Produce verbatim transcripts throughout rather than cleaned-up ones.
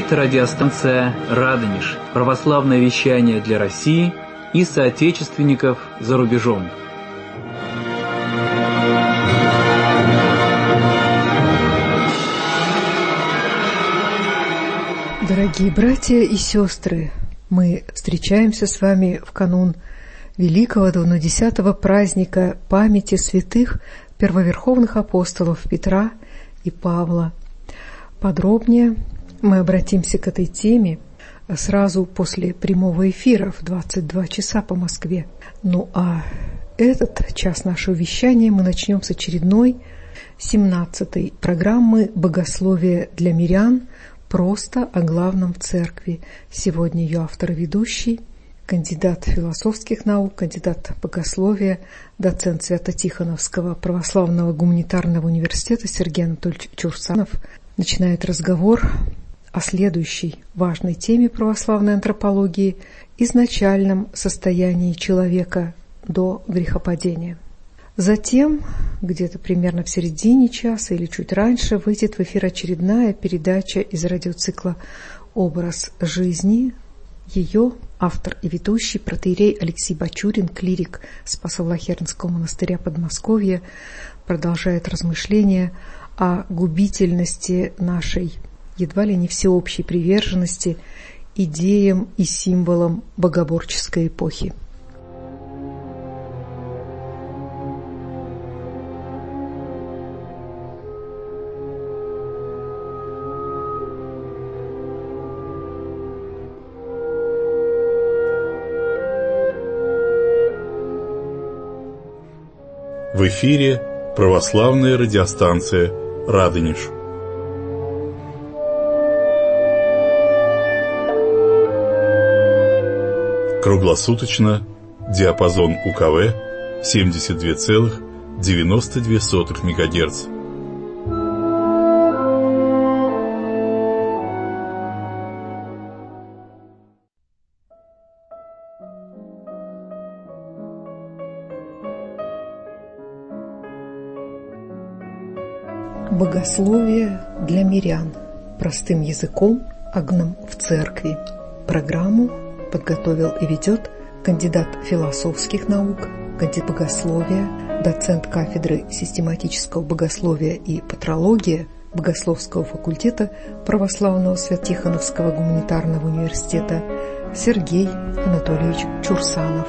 говорит радиостанция «Радонеж», православное вещание для России и соотечественников за рубежом. Дорогие братья и сестры, мы встречаемся с вами в канун великого двунадесятого праздника памяти святых первоверховных апостолов Петра и Павла. Подробнее мы обратимся к этой теме сразу после прямого эфира в двадцать два часа по Москве. Ну а этот час нашего вещания мы начнем с очередной семнадцатой программы «Богословие для мирян. Просто о главном в церкви». Сегодня ее автор и ведущий, кандидат философских наук, кандидат богословия, доцент Свято-Тихоновского православного гуманитарного университета Сергей Анатольевич Чурсанов начинает разговор о следующей важной теме православной антропологии – изначальном состоянии человека до грехопадения. Затем, где-то примерно в середине часа или чуть раньше, выйдет в эфир очередная передача из радиоцикла «Образ жизни». Ее автор и ведущий протоиерей Алексей Бачурин, клирик Спасо-Влахернского монастыря Подмосковья, продолжает размышления о губительности нашей едва ли не всеобщей приверженности идеям и символам богоборческой эпохи. В эфире православная радиостанция «Радонеж». Круглосуточно диапазон УКВ семьдесят два целых девяносто две сотых мегагерца. Богословие для мирян. Простым языком, агном в церкви. Программу подготовил и ведет кандидат философских наук, кандидат богословия, доцент кафедры систематического богословия и патрологии Богословского факультета православного Свято-Тихоновского гуманитарного университета Сергей Анатольевич Чурсанов.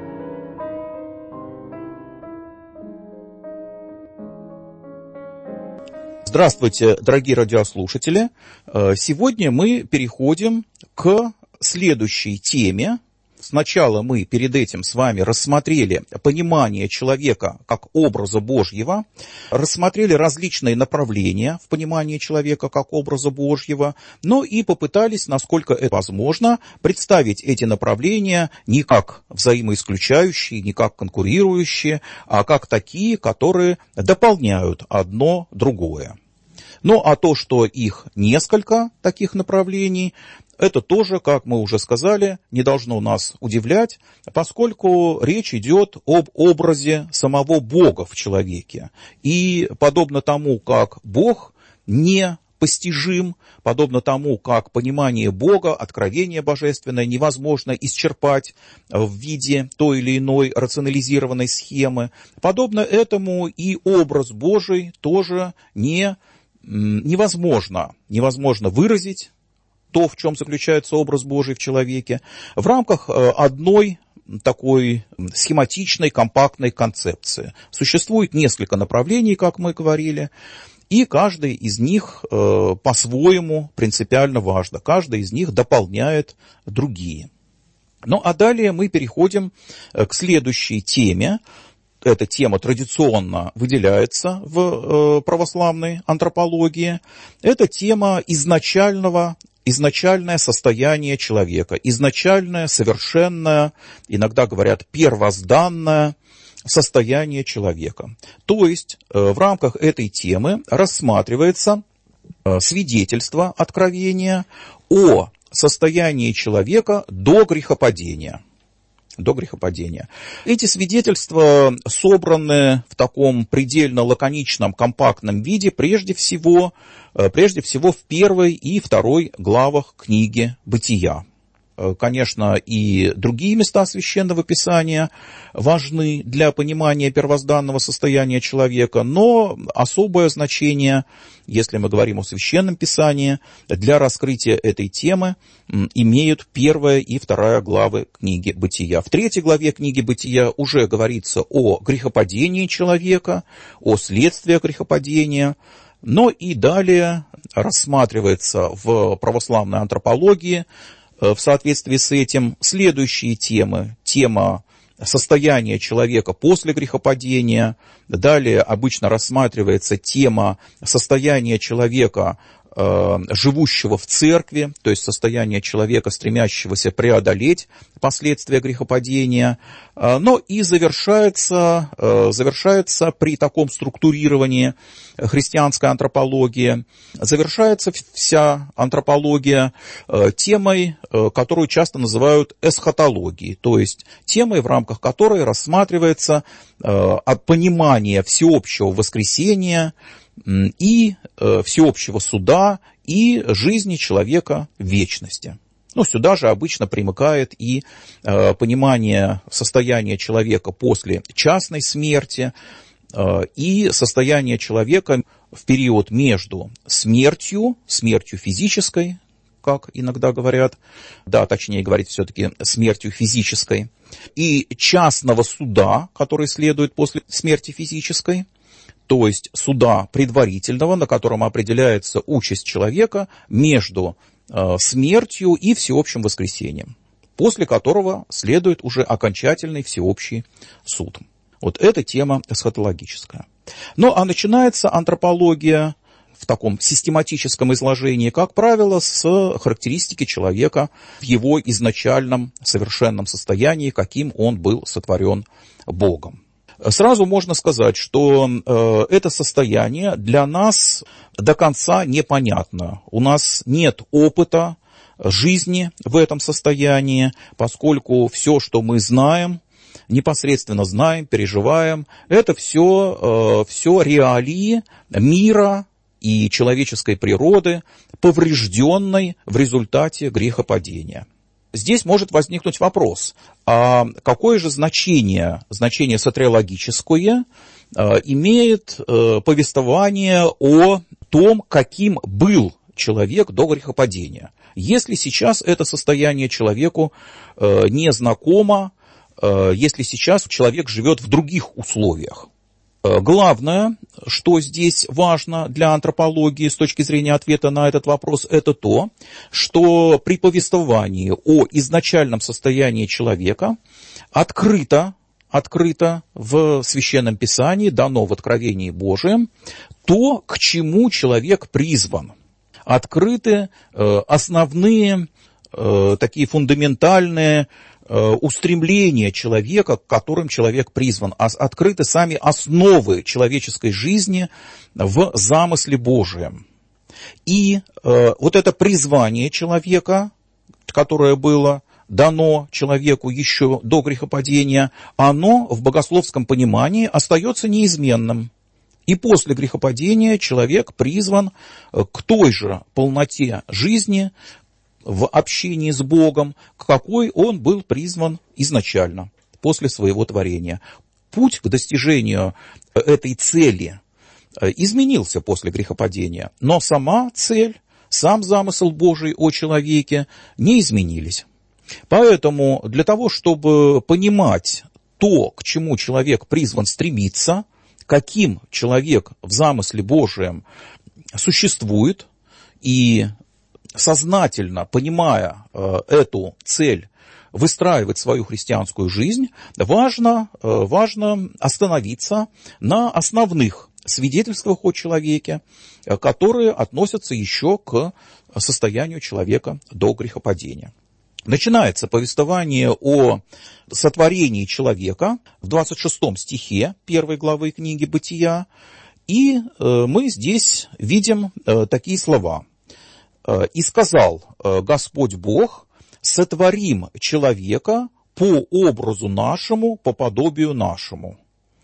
Здравствуйте, дорогие радиослушатели! Сегодня мы переходим к следующей теме. Сначала мы перед этим с вами рассмотрели понимание человека как образа Божьего, рассмотрели различные направления в понимании человека как образа Божьего, но и попытались, насколько это возможно, представить эти направления не как взаимоисключающие, не как конкурирующие, а как такие, которые дополняют одно другое. Ну, а то, что их несколько таких направлений, это тоже, как мы уже сказали, не должно нас удивлять, поскольку речь идет об образе самого Бога в человеке. И подобно тому, как Бог непостижим, подобно тому, как понимание Бога, откровение божественное невозможно исчерпать в виде той или иной рационализированной схемы, подобно этому и образ Божий тоже не невозможно, невозможно выразить то, в чем заключается образ Божий в человеке, в рамках одной такой схематичной, компактной концепции. Существует несколько направлений, как мы говорили, и каждый из них э, по-своему принципиально важно, каждый из них дополняет другие. Ну а далее мы переходим к следующей теме. Эта тема традиционно выделяется в э, православной антропологии. Это тема изначального, изначальное состояние человека, изначальное, совершенное, иногда говорят первозданное состояние человека. То есть э, в рамках этой темы рассматривается э, свидетельство откровения о состоянии человека до грехопадения. до грехопадения. Эти свидетельства собраны в таком предельно лаконичном, компактном виде, прежде всего, прежде всего в первой и второй главах книги «Бытия». Конечно, и другие места Священного Писания важны для понимания первозданного состояния человека, но особое значение, если мы говорим о Священном Писании, для раскрытия этой темы имеют первая и вторая главы книги «Бытия». В третьей главе книги «Бытия» уже говорится о грехопадении человека, о следствиях грехопадения, но и далее рассматривается в православной антропологии в соответствии с этим следующие темы. Тема состояния человека после грехопадения. Далее обычно рассматривается тема состояния человека, э, живущего в церкви, то есть состояние человека, стремящегося преодолеть последствия грехопадения. Э, но и завершается, э, завершается при таком структурировании христианской антропологии, завершается вся антропология э, темой, э, которую часто называют эсхатологией, то есть темой, в рамках которой рассматривается э, понимание всеобщего воскресения и э, всеобщего суда и жизни человека в вечности. Ну, сюда же обычно примыкает и э, понимание состояния человека после частной смерти, и состояние человека в период между смертью, смертью физической, как иногда говорят, да, точнее говорить все-таки смертью физической, и частного суда, который следует после смерти физической, то есть суда предварительного, на котором определяется участь человека между э, смертью и всеобщим воскресением, после которого следует уже окончательный всеобщий суд. Вот эта тема эсхатологическая. Ну, а начинается антропология в таком систематическом изложении, как правило, с характеристики человека в его изначальном совершенном состоянии, каким он был сотворен Богом. Сразу можно сказать, что э, это состояние для нас до конца непонятно. У нас нет опыта жизни в этом состоянии, поскольку все, что мы знаем, непосредственно знаем, переживаем, это все, э, все реалии мира и человеческой природы, поврежденной в результате грехопадения. Здесь может возникнуть вопрос, а какое же значение, значение сотриологическое э, имеет э, повествование о том, каким был человек до грехопадения? Если сейчас это состояние человеку э, не знакомо, если сейчас человек живет в других условиях. Главное, что здесь важно для антропологии с точки зрения ответа на этот вопрос, это то, что при повествовании о изначальном состоянии человека открыто, открыто в Священном Писании, дано в Откровении Божием, то, к чему человек призван. Открыты основные такие фундаментальные устремления человека, к которым человек призван, открыты сами основы человеческой жизни в замысле Божием. И э, вот это призвание человека, которое было дано человеку еще до грехопадения, оно в богословском понимании остается неизменным. И после грехопадения человек призван к той же полноте жизни, в общении с Богом, к какой он был призван изначально, после своего творения. Путь к достижению этой цели изменился после грехопадения, но сама цель, сам замысел Божий о человеке не изменились. Поэтому для того, чтобы понимать то, к чему человек призван стремиться, каким человек в замысле Божием существует, и сознательно, понимая э, эту цель, выстраивать свою христианскую жизнь, важно, э, важно остановиться на основных свидетельствах о человеке, э, которые относятся еще к состоянию человека до грехопадения. Начинается повествование о сотворении человека в двадцать шестом стихе первой главы книги «Бытия», и э, мы здесь видим э, такие слова. «И сказал Господь Бог, сотворим человека по образу нашему, по подобию нашему.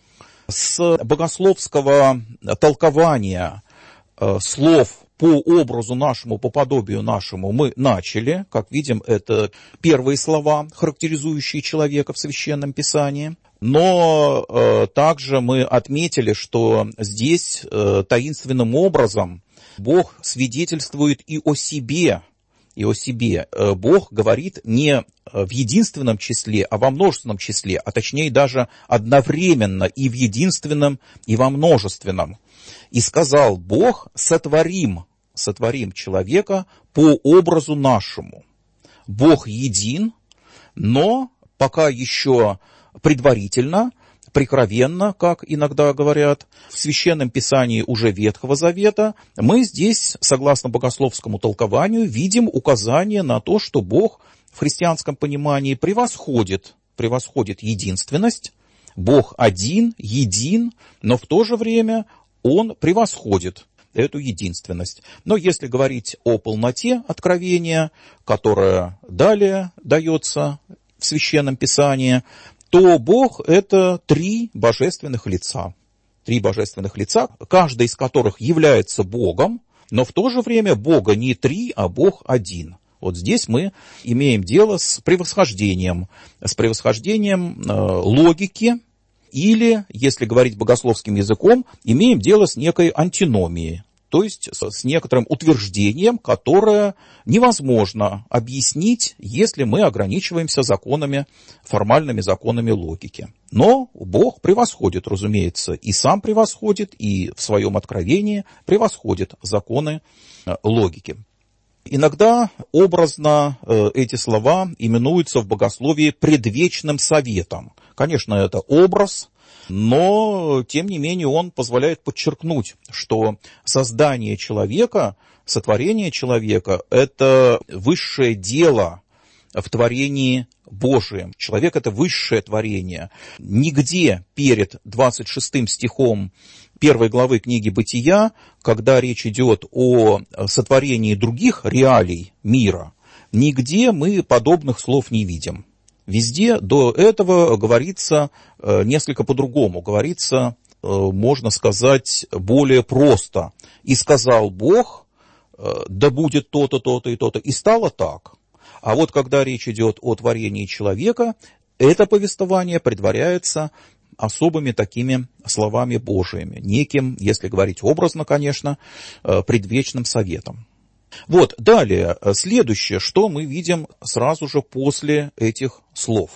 С богословского толкования э, слов по образу нашему, по подобию нашему мы начали. Как видим, это первые слова, характеризующие человека в Священном Писании. Но э, также мы отметили, что здесь э, таинственным образом Бог свидетельствует и о себе. И о себе. Э, Бог говорит не в единственном числе, а во множественном числе, а точнее даже одновременно и в единственном, и во множественном. И сказал Бог: сотворим, сотворим человека по образу нашему. Бог един, но пока еще предварительно, прикровенно, как иногда говорят, в Священном Писании уже Ветхого Завета, мы здесь, согласно богословскому толкованию, видим указание на то, что Бог в христианском понимании превосходит, превосходит единственность. Бог один, един, но в то же время Он превосходит эту единственность. Но если говорить о полноте откровения, которая далее дается в Священном Писании, то Бог — это три божественных лица. Три божественных лица, каждый из которых является Богом, но в то же время Бога не три, а Бог один. Вот здесь мы имеем дело с превосхождением, с превосхождением э, логики, или, если говорить богословским языком, имеем дело с некой антиномией, то есть с некоторым утверждением, которое невозможно объяснить, если мы ограничиваемся законами, формальными законами логики. Но Бог превосходит, разумеется, и сам превосходит, и в своем откровении превосходит законы логики. Иногда образно э, эти слова именуются в богословии предвечным советом. Конечно, это образ, но, тем не менее, он позволяет подчеркнуть, что создание человека, сотворение человека – это высшее дело в творении Божием. Человек – это высшее творение. Нигде перед двадцать шестым стихом первой главы книги «Бытия», когда речь идет о сотворении других реалий мира, нигде мы подобных слов не видим. Везде до этого говорится несколько по-другому, говорится, можно сказать, более просто. «И сказал Бог, да будет то-то, то-то и то-то, и стало так». А вот когда речь идет о творении человека, это повествование предваряется особыми такими словами Божиими, неким, если говорить образно, конечно, предвечным советом. Вот, далее, следующее, что мы видим сразу же после этих слов.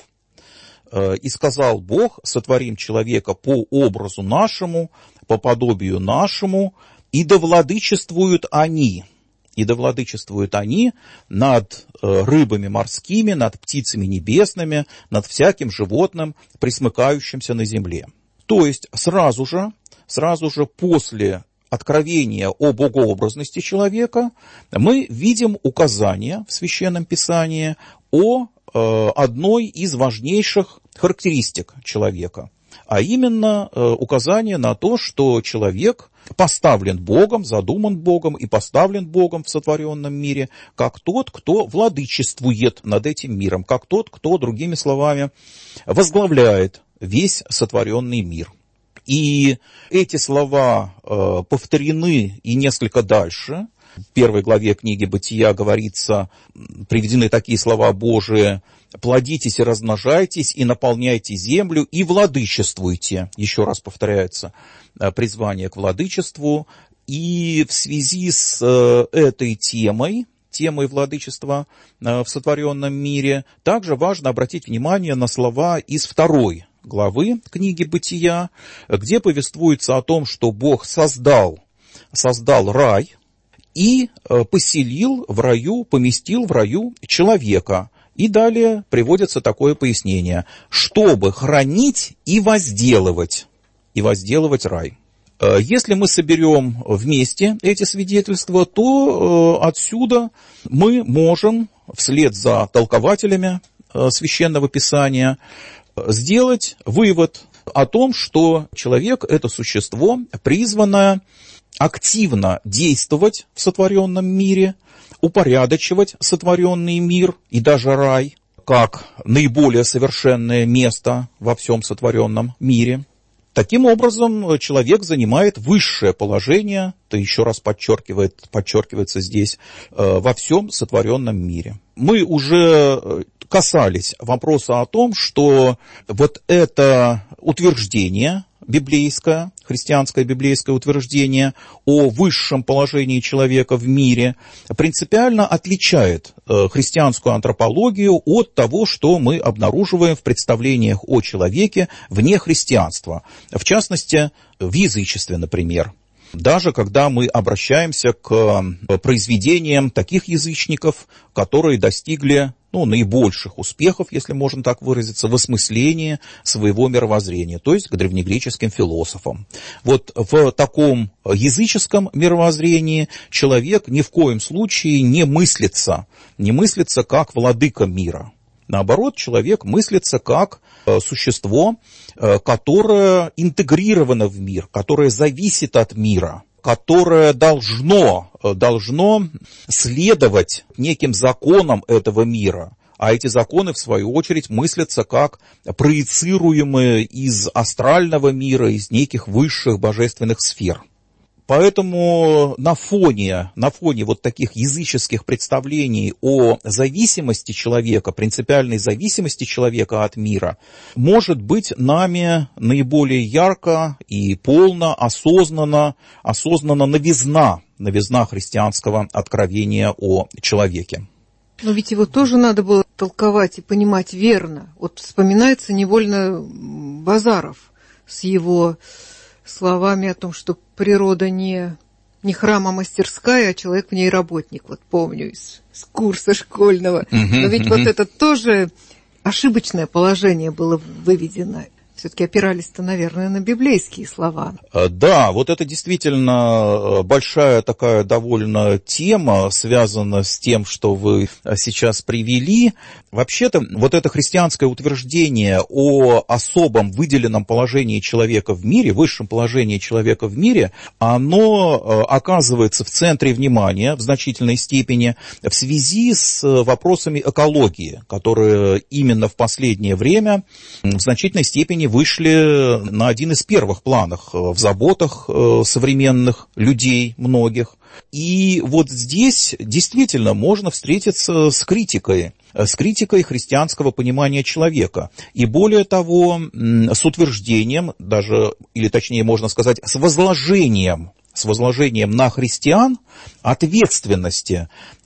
«И сказал Бог, сотворим человека по образу нашему, по подобию нашему, и да владычествуют они». И да владычествуют они над рыбами морскими, над птицами небесными, над всяким животным, пресмыкающимся на земле. То есть сразу же, сразу же после откровения о богообразности человека мы видим указание в Священном Писании о э, одной из важнейших характеристик человека. А именно э, указание на то, что человек поставлен Богом, задуман Богом и поставлен Богом в сотворенном мире, как тот, кто владычествует над этим миром, как тот, кто, другими словами, возглавляет весь сотворенный мир. И эти слова э, повторены и несколько дальше. В первой главе книги «Бытия» говорится, приведены такие слова Божии: «Плодитесь и размножайтесь, и наполняйте землю, и владычествуйте». Еще раз повторяется призвание к владычеству. И в связи с этой темой, темой владычества в сотворенном мире, также важно обратить внимание на слова из второй главы книги «Бытия», где повествуется о том, что Бог создал, создал рай и поселил в раю, поместил в раю человека. И далее приводится такое пояснение: чтобы хранить и возделывать, и возделывать рай. Если мы соберем вместе эти свидетельства, то отсюда мы можем, вслед за толкователями Священного Писания, сделать вывод о том, что человек – это существо, призванное активно действовать в сотворенном мире, упорядочивать сотворенный мир и даже рай, как наиболее совершенное место во всем сотворенном мире. Таким образом, человек занимает высшее положение, это еще раз подчеркивает, подчеркивается здесь, во всем сотворенном мире. Мы уже касались вопроса о том, что вот это утверждение библейское, христианское библейское утверждение о высшем положении человека в мире принципиально отличает христианскую антропологию от того, что мы обнаруживаем в представлениях о человеке вне христианства, в частности, в язычестве, например. Даже когда мы обращаемся к произведениям таких язычников, которые достигли ну, наибольших успехов, если можно так выразиться, в осмыслении своего мировоззрения, то есть к древнегреческим философам. Вот в таком языческом мировоззрении человек ни в коем случае не мыслится, не мыслится как владыка мира. Наоборот, человек мыслится как существо, которое интегрировано в мир, которое зависит от мира, которое должно, должно следовать неким законам этого мира. А эти законы, в свою очередь, мыслятся как проецируемые из астрального мира, из неких высших божественных сфер. Поэтому на фоне, на фоне вот таких языческих представлений о зависимости человека, принципиальной зависимости человека от мира, может быть нами наиболее ярко и полно, осознанно, осознанно новизна, новизна христианского откровения о человеке. Но ведь его тоже надо было толковать и понимать верно. Вот вспоминается невольно Базаров с его словами о том, что природа не, не храм, а мастерская, а человек в ней работник. Вот помню из, из курса школьного. Но ведь вот это тоже ошибочное положение было выведено. Все-таки опирались-то, наверное, на библейские слова. Да, вот это действительно большая такая довольно тема, связана с тем, что вы сейчас привели. Вообще-то, вот это христианское утверждение о особом выделенном положении человека в мире, высшем положении человека в мире, оно оказывается в центре внимания в значительной степени в связи с вопросами экологии, которые именно в последнее время в значительной степени вышли на один из первых планов в заботах современных людей, многих. И вот здесь действительно можно встретиться с критикой, с критикой христианского понимания человека. И более того, с утверждением, даже, или точнее можно сказать, с возложением, с возложением на христиан ответственности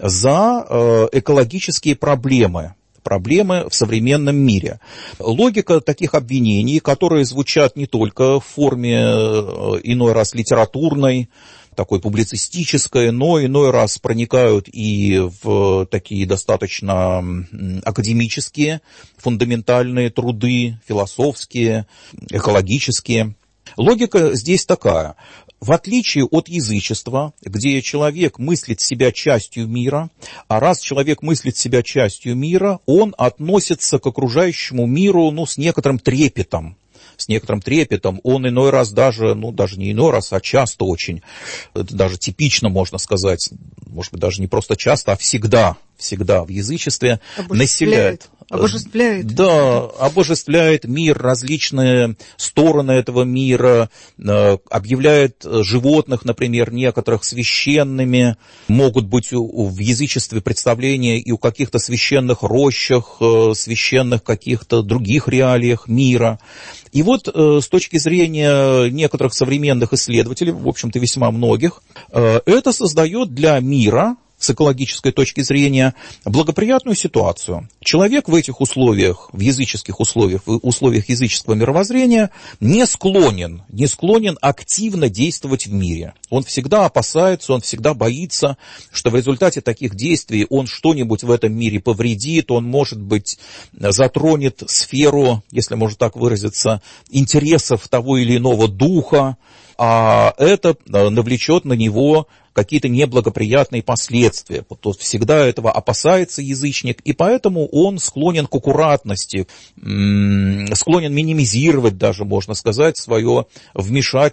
за экологические проблемы. проблемы в современном мире. Логика таких обвинений, которые звучат не только в форме иной раз литературной, такой публицистической, но иной раз проникают и в такие достаточно академические, фундаментальные труды, философские, экологические. Логика здесь такая. В отличие от язычества, где человек мыслит себя частью мира, а раз человек мыслит себя частью мира, он относится к окружающему миру ну, с некоторым трепетом. С некоторым трепетом, он иной раз даже, ну даже не иной раз, а часто очень, это даже типично можно сказать, может быть даже не просто часто, а всегда, всегда в язычестве населяет. Обожествляет. Да, обожествляет мир, различные стороны этого мира, объявляет животных, например, некоторых священными, могут быть в язычестве представления и у каких-то священных рощах, священных каких-то других реалиях мира. И вот с точки зрения некоторых современных исследователей, в общем-то весьма многих, это создает для мира, с экологической точки зрения, благоприятную ситуацию. Человек в этих условиях, в языческих условиях, в условиях языческого мировоззрения не склонен, не склонен активно действовать в мире. Он всегда опасается, он всегда боится, что в результате таких действий он что-нибудь в этом мире повредит, он, может быть, затронет сферу, если можно так выразиться, интересов того или иного духа, а это навлечет на него какие-то неблагоприятные последствия. Вот всегда этого опасается язычник, и поэтому он склонен к аккуратности, склонен минимизировать даже, можно сказать, свое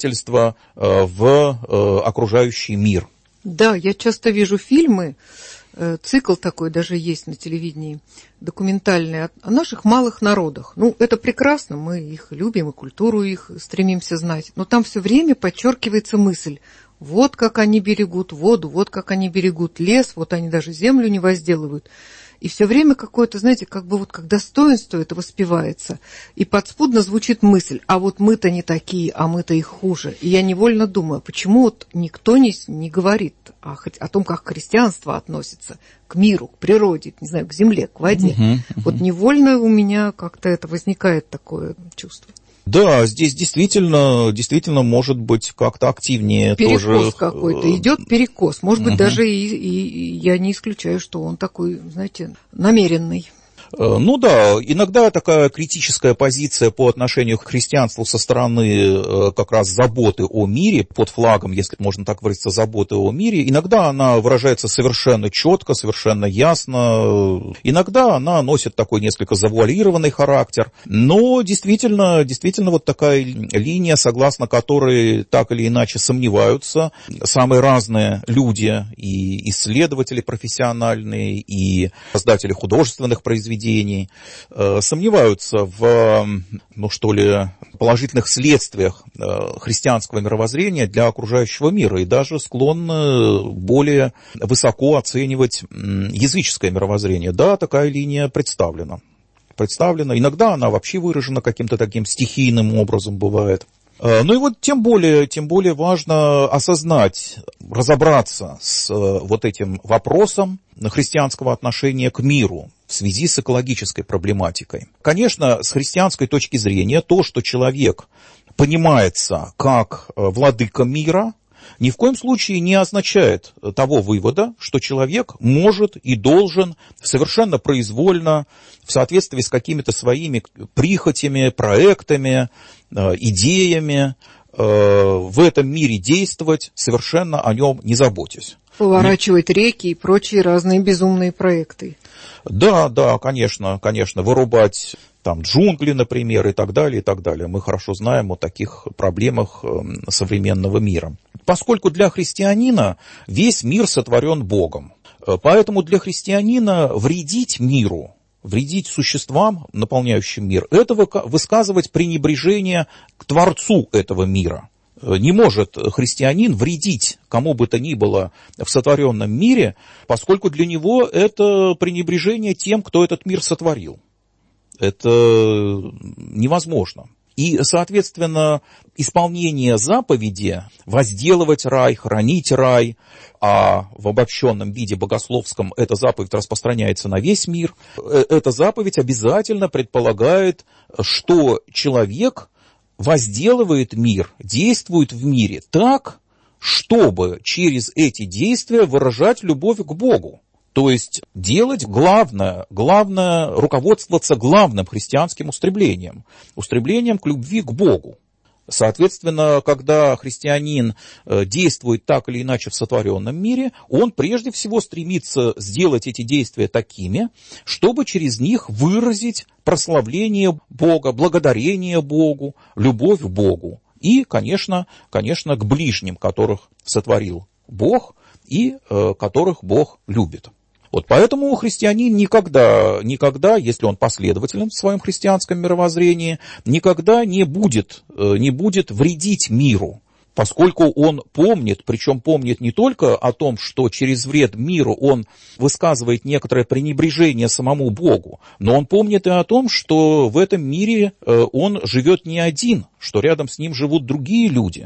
вмешательство в окружающий мир. Да, я часто вижу фильмы, цикл такой даже есть на телевидении, документальный, о наших малых народах. Ну, это прекрасно, мы их любим, и культуру их стремимся знать. Но там все время подчеркивается мысль: вот как они берегут воду, вот как они берегут лес, вот они даже землю не возделывают. И все время какое-то, знаете, как бы вот как достоинство это воспевается. И подспудно звучит мысль: а вот мы-то не такие, а мы-то их хуже. И я невольно думаю, почему вот никто не, не говорит о, о том, как христианство относится к миру, к природе, не знаю, к земле, к воде. Uh-huh, uh-huh. Вот невольно у меня как-то это возникает такое чувство. Да, здесь действительно, действительно может быть как-то активнее перекос тоже. Перекос какой-то, идет перекос. Может быть, угу. даже и, и, и я не исключаю, что он такой, знаете, намеренный. Ну да, иногда такая критическая позиция по отношению к христианству со стороны как раз заботы о мире, под флагом, если можно так выразиться, заботы о мире, иногда она выражается совершенно четко, совершенно ясно, иногда она носит такой несколько завуалированный характер, но действительно, действительно вот такая линия, согласно которой так или иначе сомневаются самые разные люди, и исследователи профессиональные, и создатели художественных произведений, сомневаются в, ну что ли, положительных следствиях христианского мировоззрения для окружающего мира и даже склонны более высоко оценивать языческое мировоззрение. Да, такая линия представлена. представлена. Иногда она вообще выражена каким-то таким стихийным образом бывает. Ну и вот тем более, тем более важно осознать, разобраться с вот этим вопросом христианского отношения к миру в связи с экологической проблематикой. Конечно, с христианской точки зрения то, что человек понимается как владыка мира, ни в коем случае не означает того вывода, что человек может и должен совершенно произвольно, в соответствии с какими-то своими прихотями, проектами, идеями в этом мире действовать, совершенно о нем не заботясь. Поворачивать не... реки и прочие разные безумные проекты. Да, да, конечно, конечно, вырубать там джунгли, например, и так далее, и так далее. Мы хорошо знаем о таких проблемах современного мира. Поскольку для христианина весь мир сотворен Богом, поэтому для христианина вредить миру, вредить существам, наполняющим мир, это высказывать пренебрежение к Творцу этого мира. Не может христианин вредить кому бы то ни было в сотворенном мире, поскольку для него это пренебрежение тем, кто этот мир сотворил. Это невозможно. И, соответственно, исполнение заповеди возделывать рай, хранить рай, а в обобщенном виде богословском эта заповедь распространяется на весь мир, эта заповедь обязательно предполагает, что человек возделывает мир, действует в мире так, чтобы через эти действия выражать любовь к Богу. То есть делать главное, главное, руководствоваться главным христианским устремлением, устремлением к любви к Богу. Соответственно, когда христианин действует так или иначе в сотворенном мире, он прежде всего стремится сделать эти действия такими, чтобы через них выразить прославление Бога, благодарение Богу, любовь к Богу. И, конечно, конечно, к ближним, которых сотворил Бог и э, которых Бог любит. Вот поэтому христианин никогда, никогда, если он последователен в своем христианском мировоззрении, никогда не будет, не будет вредить миру, поскольку он помнит, причем помнит не только о том, что через вред миру он высказывает некоторое пренебрежение самому Богу, но он помнит и о том, что в этом мире он живет не один, что рядом с ним живут другие люди.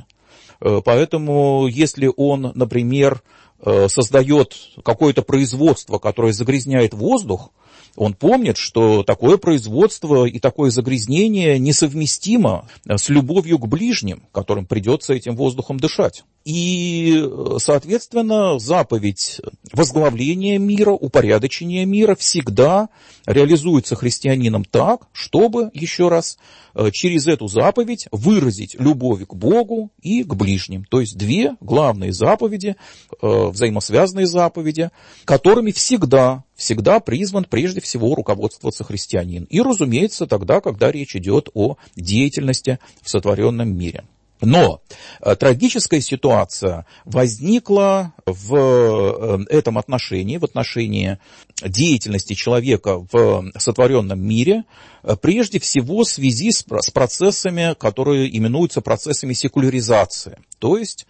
Поэтому если он, например, создает какое-то производство, которое загрязняет воздух, он помнит, что такое производство и такое загрязнение несовместимо с любовью к ближним, которым придется этим воздухом дышать. И, соответственно, заповедь возглавления мира, упорядочения мира всегда реализуется христианином так, чтобы, еще раз, через эту заповедь выразить любовь к Богу и к ближним. То есть две главные заповеди, взаимосвязанные заповеди, которыми всегда, всегда призван прежде всего руководствоваться христианин. И, разумеется, тогда, когда речь идет о деятельности в сотворенном мире. Но трагическая ситуация возникла в этом отношении, в отношении деятельности человека в сотворенном мире, прежде всего в связи с процессами, которые именуются процессами секуляризации, то есть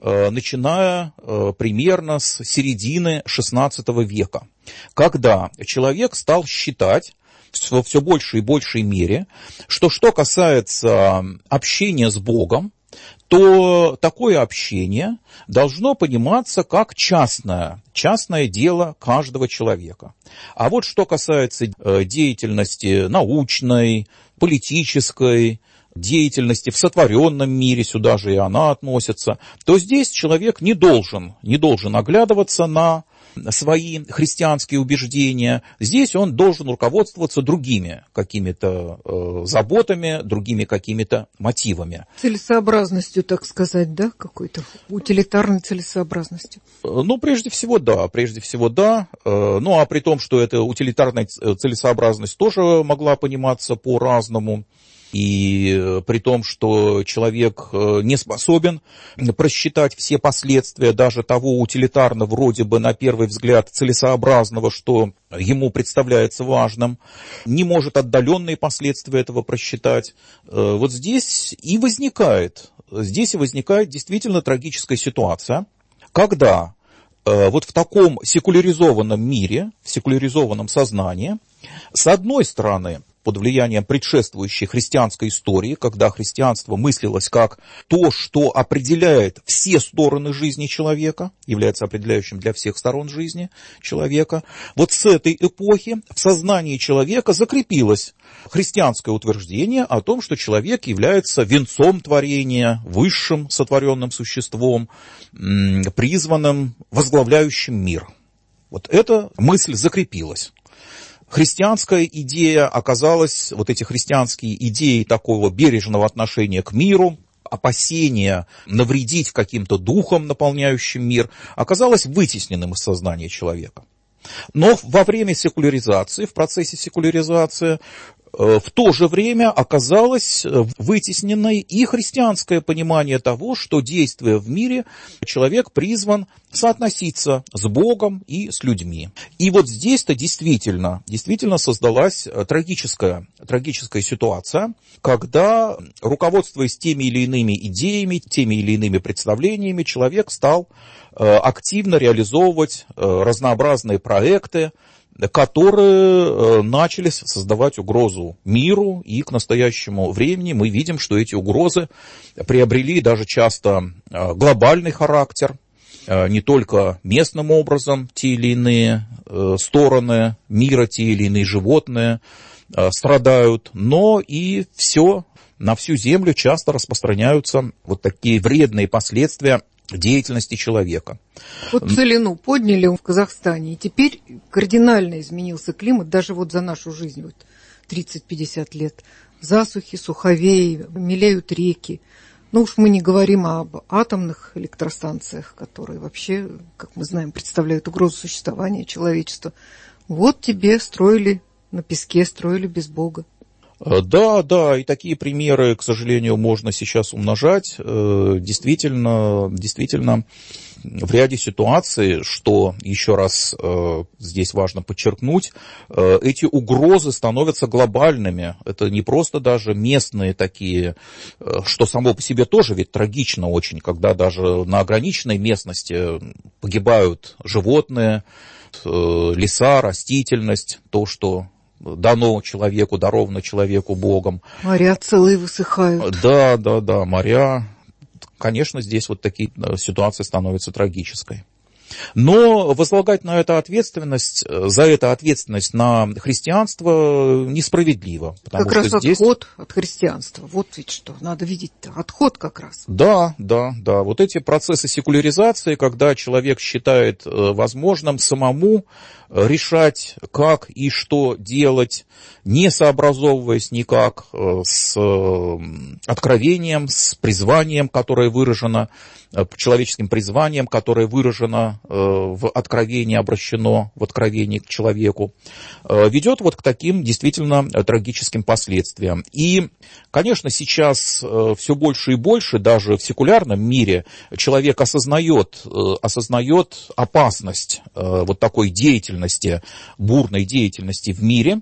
начиная примерно с середины шестнадцатого века, когда человек стал считать во все большей и большей мере, что что касается общения с Богом, то такое общение должно пониматься как частное, частное дело каждого человека. А вот что касается деятельности научной, политической, деятельности в сотворенном мире, сюда же и она относится, то здесь человек не должен, не должен оглядываться на свои христианские убеждения. Здесь он должен руководствоваться другими какими-то э, заботами, другими какими-то мотивами. Целесообразностью, так сказать, да, какой-то утилитарной целесообразностью. Ну, прежде всего, да, прежде всего, да. Э, ну, а при том, что эта утилитарная целесообразность тоже могла пониматься по-разному. И при том, что человек не способен просчитать все последствия даже того утилитарного, вроде бы на первый взгляд целесообразного, что ему представляется важным, не может отдаленные последствия этого просчитать. Вот здесь и возникает, здесь и возникает действительно трагическая ситуация, когда вот в таком секуляризованном мире, в секуляризованном сознании, с одной стороны, под влиянием предшествующей христианской истории, когда христианство мыслилось как то, что определяет все стороны жизни человека, является определяющим для всех сторон жизни человека. Вот с этой эпохи в сознании человека закрепилось христианское утверждение о том, что человек является венцом творения, высшим сотворенным существом, призванным, возглавляющим мир. Вот эта мысль закрепилась. Христианская идея оказалась, вот эти христианские идеи такого бережного отношения к миру, опасения навредить каким-то духом, наполняющим мир, оказалось вытесненным из сознания человека. Но во время секуляризации, в процессе секуляризации, в то же время оказалось вытесненной и христианское понимание того, что, действуя в мире, человек призван соотноситься с Богом и с людьми. И вот здесь-то действительно, действительно создалась трагическая, трагическая ситуация, когда, руководствуясь теми или иными идеями, теми или иными представлениями, человек стал активно реализовывать разнообразные проекты, которые начали создавать угрозу миру, и к настоящему времени мы видим, что эти угрозы приобрели даже часто глобальный характер, не только местным образом те или иные стороны мира, те или иные животные страдают, но и все, на всю землю часто распространяются вот такие вредные последствия деятельности человека. Вот целину подняли в Казахстане, и теперь кардинально изменился климат, даже вот за нашу жизнь, вот тридцать-пятьдесят лет. Засухи, суховеи, мелеют реки. Ну уж мы не говорим об атомных электростанциях, которые вообще, как мы знаем, представляют угрозу существования человечества. Вот тебе строили на песке, строили без Бога. Да, да, и такие примеры, к сожалению, можно сейчас умножать. Действительно, действительно, в ряде ситуаций, что еще раз здесь важно подчеркнуть, эти угрозы становятся глобальными. Это не просто даже местные такие, что само по себе тоже ведь трагично очень, когда даже на ограниченной местности погибают животные, леса, растительность, то, что дано человеку, даровано человеку Богом. Моря целые высыхают. Да, да, да, моря. Конечно, здесь вот такие ситуации становятся трагической. Но возлагать на это ответственность, за это ответственность на христианство несправедливо. Как раз здесь... отход от христианства. Вот ведь что, надо видеть-то. Отход как раз. Да, да, да. Вот эти процессы секуляризации, когда человек считает возможным самому решать, как и что делать, не сообразовываясь никак с откровением, с призванием, которое выражено, человеческим призванием, которое выражено в Откровении обращено, в Откровении к человеку, ведет вот к таким действительно трагическим последствиям. И, конечно, сейчас все больше и больше, даже в секулярном мире, человек осознает, осознает опасность вот такой деятельности, бурной деятельности в мире.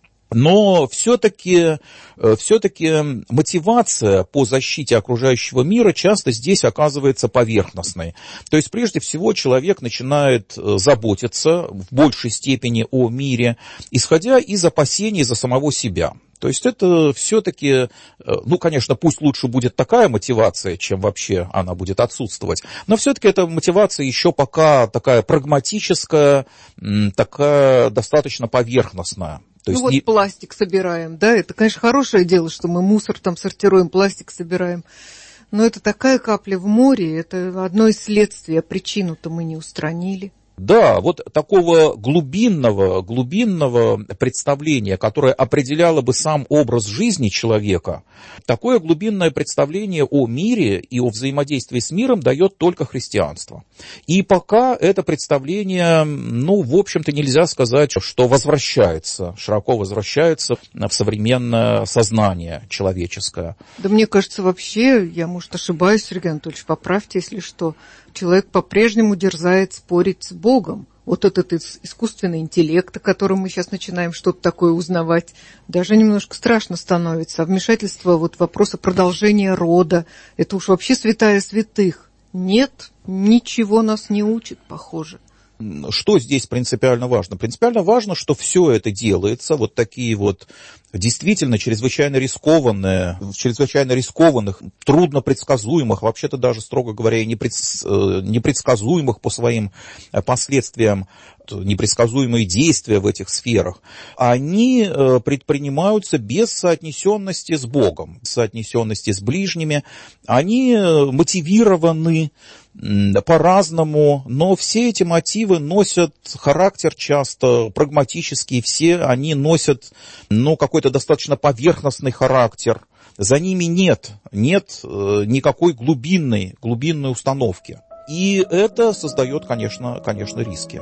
Но все-таки, все-таки мотивация по защите окружающего мира часто здесь оказывается поверхностной. То есть, прежде всего, человек начинает заботиться в большей степени о мире, исходя из опасений за самого себя. То есть это все-таки, ну, конечно, пусть лучше будет такая мотивация, чем вообще она будет отсутствовать, но все-таки эта мотивация еще пока такая прагматическая, такая достаточно поверхностная. То ну есть вот не... пластик собираем, да, это, конечно, хорошее дело, что мы мусор там сортируем, пластик собираем, но это такая капля в море, это одно из следствий, а причину-то мы не устранили. Да, вот такого глубинного, глубинного представления, которое определяло бы сам образ жизни человека, такое глубинное представление о мире и о взаимодействии с миром дает только христианство. И пока это представление, ну, в общем-то, нельзя сказать, что возвращается, широко возвращается в современное сознание человеческое. Да мне кажется, вообще, я, может, ошибаюсь, Сергей Анатольевич, поправьте, если что, человек по-прежнему дерзает спорить с Богом. Вот этот искусственный интеллект, о котором мы сейчас начинаем что-то такое узнавать, даже немножко страшно становится. А вмешательство, вот вопроса продолжения рода, это уж вообще святая святых. Нет, ничего нас не учит, похоже. Что здесь принципиально важно? Принципиально важно, что все это делается, вот такие вот действительно чрезвычайно рискованные, в чрезвычайно рискованных, трудно предсказуемых, вообще-то даже, строго говоря, и непредсказуемых по своим последствиям, непредсказуемые действия в этих сферах, они предпринимаются без соотнесенности с Богом, соотнесенности с ближними, они мотивированы по-разному, но все эти мотивы носят характер часто прагматический, все они носят, ну, какой-то достаточно поверхностный характер. За ними нет, нет никакой глубинной, глубинной установки. И это создает, конечно, конечно, риски.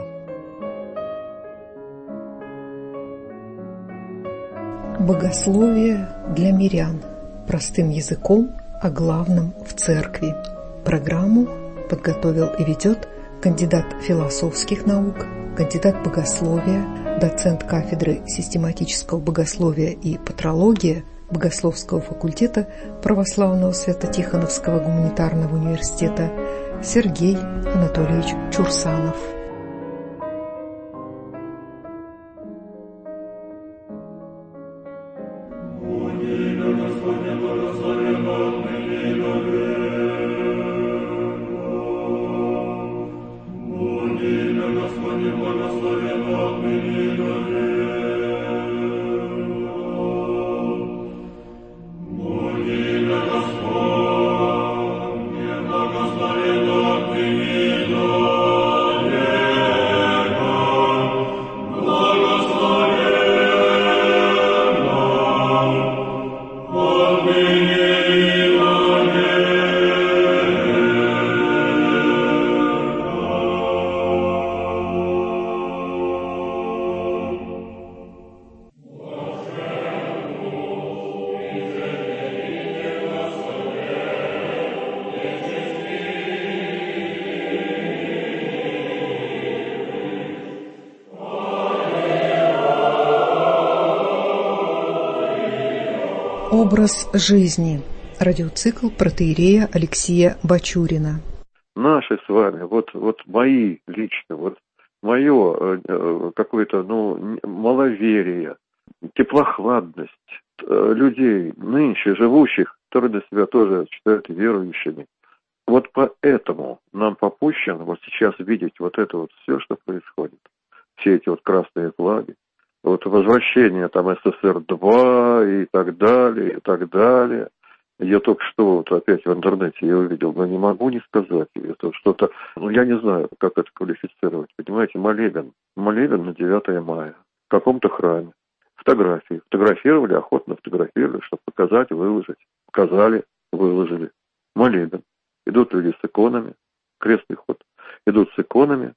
Богословие для мирян. Простым языком о главном в церкви. Программу подготовил и ведет кандидат философских наук, кандидат богословия, доцент кафедры систематического богословия и патрология Богословского факультета Православного Свято-Тихоновского гуманитарного университета Сергей Анатольевич Чурсанов. Образ жизни. Радиоцикл протоиерея Алексея Бачурина. Наши с вами, вот, вот мои лично, вот мое э, какое-то, ну, маловерие, теплохладность э, людей, нынче живущих, которые для себя тоже считают верующими. Вот поэтому нам попущено вот сейчас видеть вот это вот все, что происходит. Все эти вот красные флаги. Вот возвращение там эс эс эр два и так далее, и так далее. Я только что вот опять в интернете я увидел, но не могу не сказать. Это что-то, ну я не знаю, как это квалифицировать. Понимаете, молебен. Молебен на девятое мая. В каком-то храме. Фотографии. Фотографировали, охотно фотографировали, чтобы показать, выложить. Показали, выложили. Молебен. Идут люди с иконами. Крестный ход. Идут с иконами.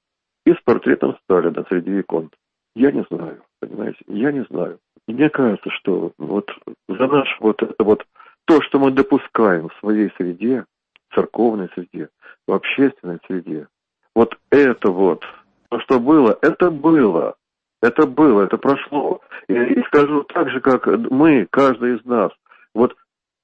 и с портретом Сталина среди икон. Я не знаю, понимаете, я не знаю. Мне кажется, что вот за наш вот это вот то, что мы допускаем в своей среде, в церковной среде, в общественной среде, вот это вот, то, что было, это было, это было, это прошло. И скажу так же, как мы, каждый из нас, вот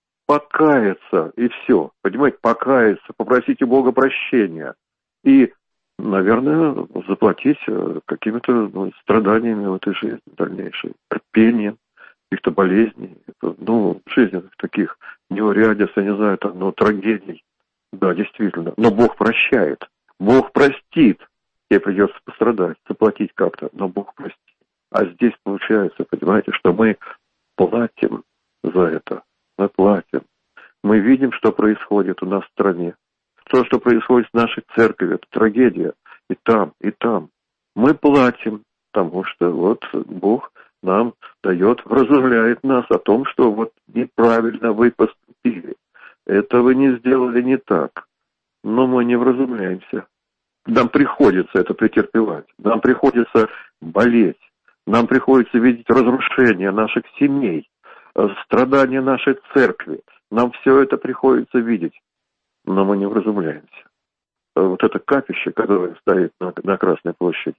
покаяться и все, понимаете, покаяться, попросить у Бога прощения и, наверное, заплатить какими-то ну, страданиями в этой жизни дальнейшей, терпением, каких-то болезней, ну, жизненных таких неурядиц, я не знаю, там, ну, трагедий. Да, действительно. Но Бог прощает. Бог простит. Тебе придется пострадать, заплатить как-то, но Бог простит. А здесь получается, понимаете, что мы платим за это. Мы платим. Мы видим, что происходит у нас в стране. То, что происходит в нашей церкви, это трагедия. И там, и там. Мы платим, потому что вот Бог нам дает, вразумляет нас о том, что вот неправильно вы поступили. Это вы не сделали не так. Но мы не вразумляемся. Нам приходится это претерпевать. Нам приходится болеть. Нам приходится видеть разрушение наших семей, страдания нашей церкви. Нам все это приходится видеть. Но мы не вразумляемся. Вот это капище, которое стоит на, на Красной площади.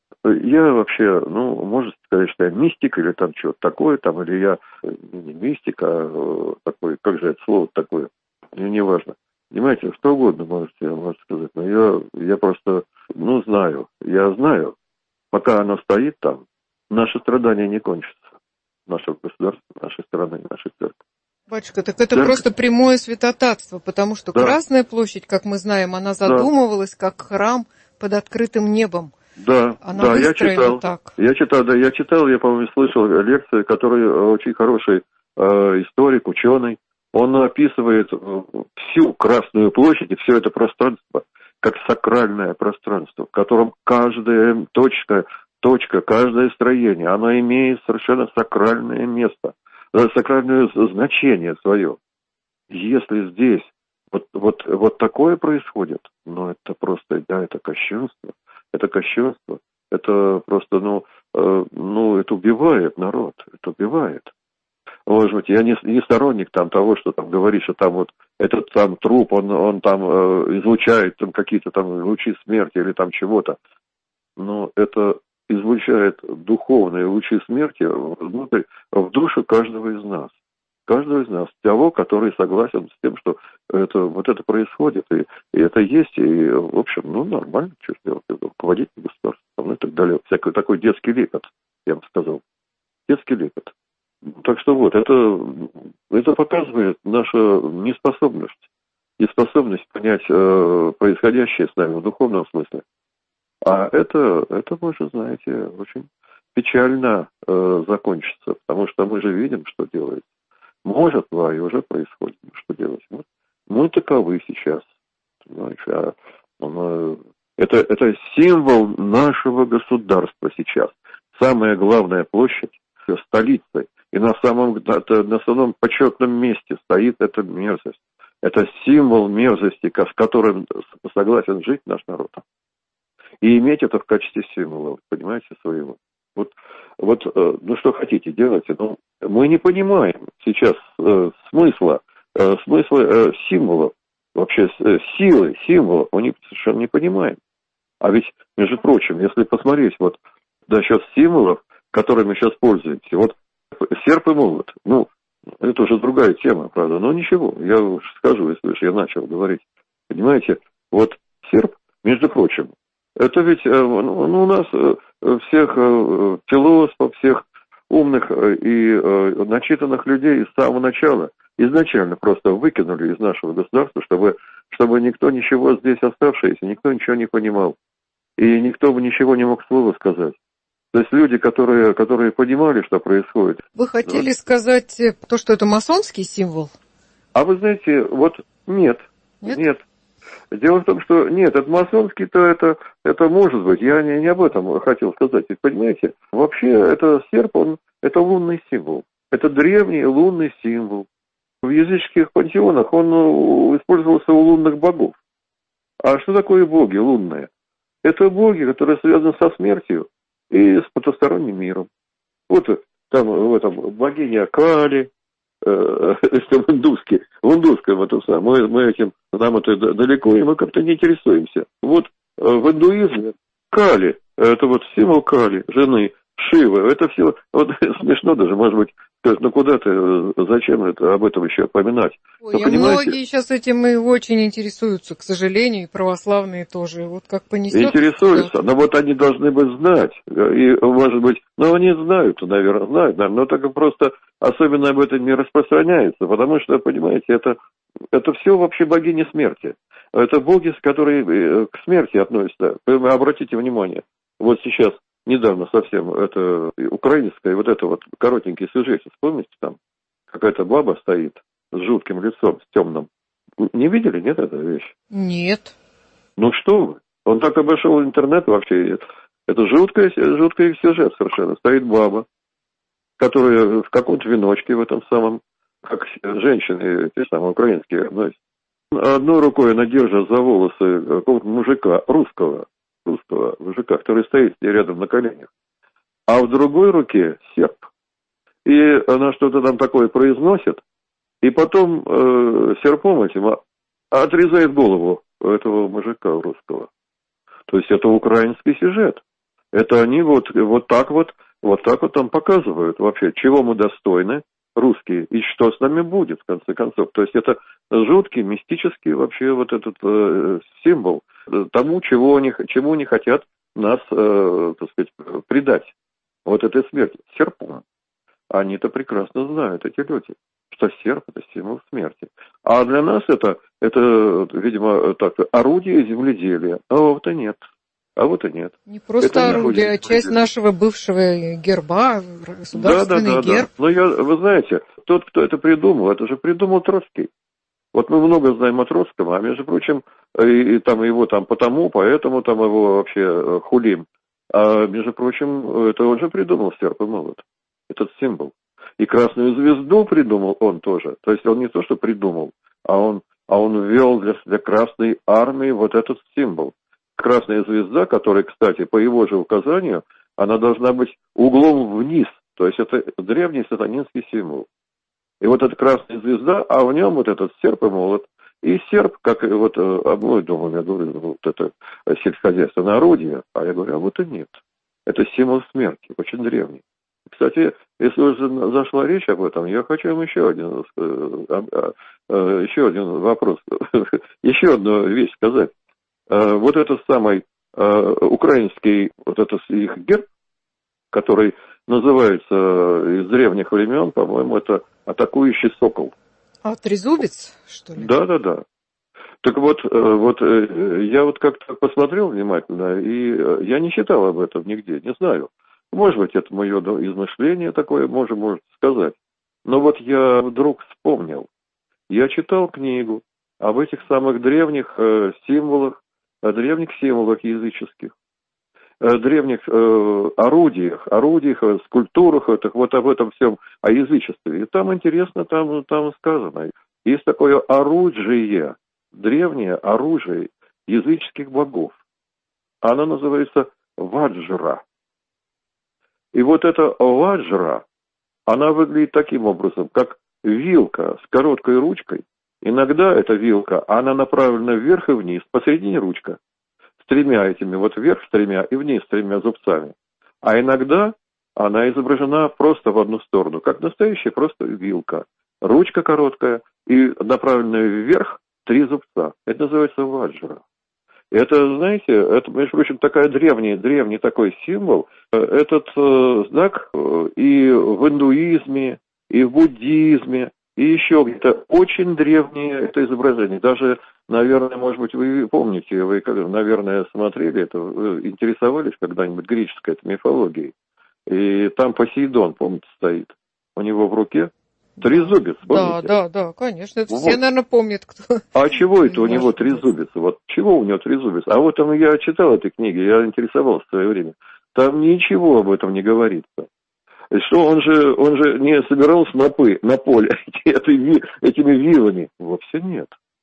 Я вообще, ну, можно сказать, что я мистик или там что-то такое, там, или я не мистик, а такой, как же это слово такое, ну, неважно. Понимаете, что угодно можете, можете сказать, но я, я просто, ну, знаю, я знаю, пока оно стоит там, наши страдания не кончатся, нашего государства, нашей страны, нашей церкви. Батюшка, так это Церковь. просто прямое святотатство, потому что Да. Красная площадь, как мы знаем, она задумывалась да. как храм под открытым небом. Да, она да, я читал, так. я читал, да, я читал, я, по-моему, слышал лекции, которые очень хороший э, историк, ученый, он описывает всю Красную площадь и все это пространство как сакральное пространство, в котором каждая точка, точка, каждое строение, оно имеет совершенно сакральное место, сакральное значение свое. Если здесь вот, вот, вот такое происходит, ну, это просто, да, это кощунство. Это кощунство, это просто, ну, э, ну, это убивает народ, это убивает. Может быть, я не, не сторонник там того, что там говорит, что там вот этот там труп, он, он там э, излучает там какие-то там лучи смерти или там чего-то. Но это излучает духовные лучи смерти внутрь, в душу каждого из нас. Каждого из нас, того, который согласен с тем, что это, вот это происходит, и, и это есть, и, в общем, ну, нормально, что делать, руководитель государства, ну, и так далее. Всякий такой детский лепет, я бы сказал. Детский лепет. Так что вот, это, это показывает нашу неспособность, неспособность понять э, происходящее с нами в духовном смысле. А это, это, вы же знаете, очень печально э, закончится, потому что мы же видим, что делается. Может, да, и уже происходит. Что делать? Мы, мы таковы сейчас. Понимаешь, а, он, это, это символ нашего государства сейчас. Самая главная площадь, столица. И на самом, на самом почетном месте стоит эта мерзость. Это символ мерзости, с которым согласен жить наш народ. И иметь это в качестве символа, понимаете, своего. Вот, вот, ну что хотите, делайте. Но мы не понимаем сейчас э, смысла, э, смысла э, символов, вообще э, силы символов, мы не, совершенно не понимаем. А ведь, между прочим, если посмотреть вот насчет символов, которыми сейчас пользуемся, вот серп и молот, ну, это уже другая тема, правда, но ничего, я уж скажу, если уж я начал говорить. Понимаете, вот серп, между прочим, это ведь ну, у нас всех философов, всех умных и начитанных людей с самого начала изначально просто выкинули из нашего государства, чтобы, чтобы никто ничего здесь оставшийся, никто ничего не понимал. И никто бы ничего не мог слова сказать. То есть люди, которые, которые понимали, что происходит. Вы хотели вот сказать то, что это масонский символ? А вы знаете, вот нет, нет. нет. Дело в том, что нет, это масонский-то это, это может быть, я не, не об этом хотел сказать. Ведь, понимаете, вообще это серп, он, это лунный символ, это древний лунный символ. В языческих пантеонах он использовался у лунных богов. А что такое боги лунные? Это боги, которые связаны со смертью и с потусторонним миром. Вот там в этом богиня Кали, э, в индусском, в индусском это самое, мы, мы этим, нам это далеко, и мы как-то не интересуемся. Вот э, в индуизме Кали, это вот символ Кали, жены Шивы, это все, вот смешно даже, может быть, сказать, ну куда ты, зачем это, об этом еще поминать? Ой, а многие сейчас этим и очень интересуются, к сожалению, и православные тоже. Вот как понесет. Интересуются, но вот они должны бы знать, и, может быть, ну они знают, наверное, знают, но только просто особенно об этом не распространяется, потому что, понимаете, это, это все вообще богини смерти. Это боги, которые к смерти относятся. Вы обратите внимание, вот сейчас недавно совсем, это украинская, вот это вот коротенький сюжет, вспомните, там какая-то баба стоит с жутким лицом, с темным. Не видели, нет, эту вещь? Нет. Ну что вы? Он так обошел интернет вообще. Это жуткий, жуткий сюжет совершенно. Стоит баба, которая в каком-то веночке в этом самом, как женщины, те самые украинские, относятся. Одной рукой она держит за волосы какого-то мужика, русского, русского мужика, который стоит рядом на коленях. А в другой руке серп. И она что-то там такое произносит, и потом э, серпом этим отрезает голову этого мужика русского. То есть это украинский сюжет. Это они вот, вот так вот, вот так вот там показывают вообще, чего мы достойны, русские, и что с нами будет, в конце концов. То есть это жуткий, мистический вообще вот этот э, символ тому, чего они, чему они хотят нас, э, так сказать, предать. Вот этой смерти. Серпом. Они-то прекрасно знают, эти люди, что серп – это символ смерти. А для нас это, это видимо, так, орудие земледелия. А вот и нет. А вот и нет. Не просто это орудие, а часть нашего бывшего герба, государственный да, да, да, герб. Да. Но я, вы знаете, тот, кто это придумал, это же придумал Троцкий. Вот мы много знаем о Троцком, а между прочим, и, и там его там потому, поэтому там его вообще хулим. А между прочим, это он же придумал серп и молот. Этот символ. И красную звезду придумал он тоже. То есть он не то, что придумал, а он, а он ввел для, для Красной Армии вот этот символ. Красная звезда, которая, кстати, по его же указанию, она должна быть углом вниз. То есть это древний сатанинский символ. И вот эта красная звезда, а в нем вот этот серп и молот. И серп, как вот мой дом, я говорю, вот это сельскохозяйственное орудие, а я говорю, а вот и нет. Это символ смерти, очень древний. Кстати, если уже зашла речь об этом, я хочу вам еще один, еще один вопрос, еще одну вещь сказать. Вот этот самый украинский, вот этот их герб, который называется из древних времен, по-моему, это атакующий сокол. А, трезубец, что ли? Да, да, да. Так вот, вот я вот как-то посмотрел внимательно, и я не читал об этом нигде, не знаю. Может быть, это мое измышление такое, можно, может сказать. Но вот я вдруг вспомнил. Я читал книгу об этих самых древних э, символах, о древних символах языческих, о древних э, орудиях, орудиях, скульптурах, это, вот об этом всем, о язычестве. И там интересно, там, там сказано. Есть такое оружие, древнее оружие языческих богов. Оно называется ваджра. И вот эта ваджра, она выглядит таким образом, как вилка с короткой ручкой. Иногда эта вилка, она направлена вверх и вниз, посередине ручка, с тремя этими, вот вверх с тремя и вниз с тремя зубцами. А иногда она изображена просто в одну сторону, как настоящая просто вилка. Ручка короткая и направленная вверх три зубца. Это называется ваджра. Это, знаете, это, между прочим, такая древний, древний такой символ. Этот э, знак и в индуизме, и в буддизме, и еще где-то очень древнее это изображение. Даже, наверное, может быть, вы помните, вы, наверное, смотрели это, вы интересовались когда-нибудь греческой этой мифологией. И там Посейдон, помните, стоит. У него в руке трезубец, помните? Да, да, да, конечно. Это вот. Все, наверное, помнят, кто. А чего это у него трезубец? Вот чего у него трезубец? А вот там я читал эти книги, я интересовался в свое время. Там ничего об этом не говорится. Что он же, он же не собирался на, пы, на поле этими вилами? Вовсе нет.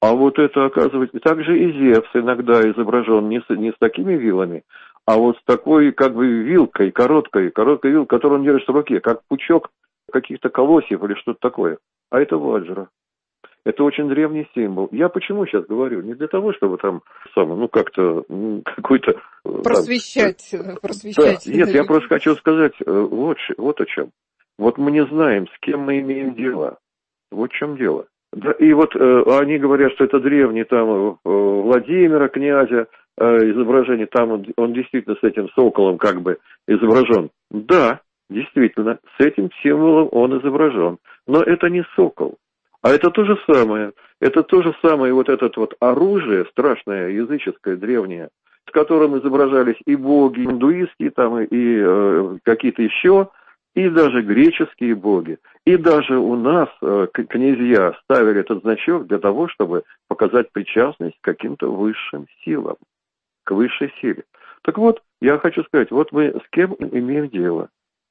А вот это, оказывается, также и Зевс иногда изображен не с, не с такими вилами, а вот с такой, как бы, вилкой, короткой, короткой вилкой, которую он держит в руке, как пучок каких-то колосьев или что-то такое. А это Ваджра. Это очень древний символ. Я почему сейчас говорю? Не для того, чтобы там, самое, ну, как-то, ну, какой-то... Просвещать. Там, просвещать. Да, нет, я просто хочу сказать вот, вот о чем. Вот мы не знаем, с кем мы имеем дело. Вот в чем дело. Да, и вот э, они говорят, что это древний там э, Владимира князя э, изображение, там он, он действительно с этим соколом как бы изображен. Да, действительно, с этим символом он изображен. Но это не сокол, а это то же самое. Это то же самое вот это вот оружие страшное, языческое, древнее, с которым изображались и боги индуистские, там, и э, какие-то еще, и даже греческие боги. И даже у нас э, князья ставили этот значок для того, чтобы показать причастность к каким-то высшим силам, к высшей силе. Так вот, я хочу сказать, вот мы с кем имеем дело.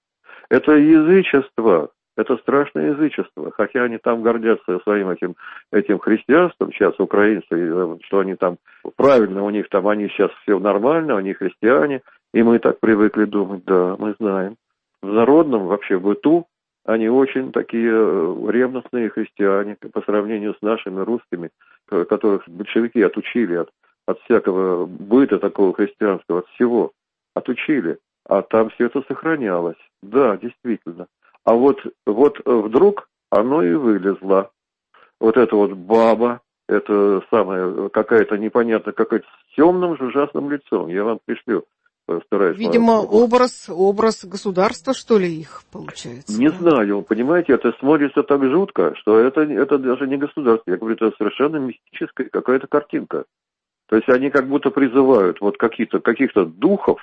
Это язычество, это страшное язычество, хотя они там гордятся своим этим, этим христианством, сейчас украинцы, что они там, правильно, у них там, они сейчас все нормально, они христиане, и мы так привыкли думать, да, мы знаем. В народном, вообще в быту, они очень такие ревностные христиане по сравнению с нашими русскими, которых большевики отучили от, от всякого быта такого христианского, от всего, отучили. А там все это сохранялось. Да, действительно. А вот, вот вдруг оно и вылезло. Вот эта вот баба, это самая какая-то непонятная, какая-то с темным ужасным лицом. Я вам пришлю. Видимо, образ, образ государства, что ли, их получается? Не да? знаю, понимаете, это смотрится так жутко, что это, это даже не государство. Я говорю, это совершенно мистическая какая-то картинка. То есть они как будто призывают вот каких-то, каких-то духов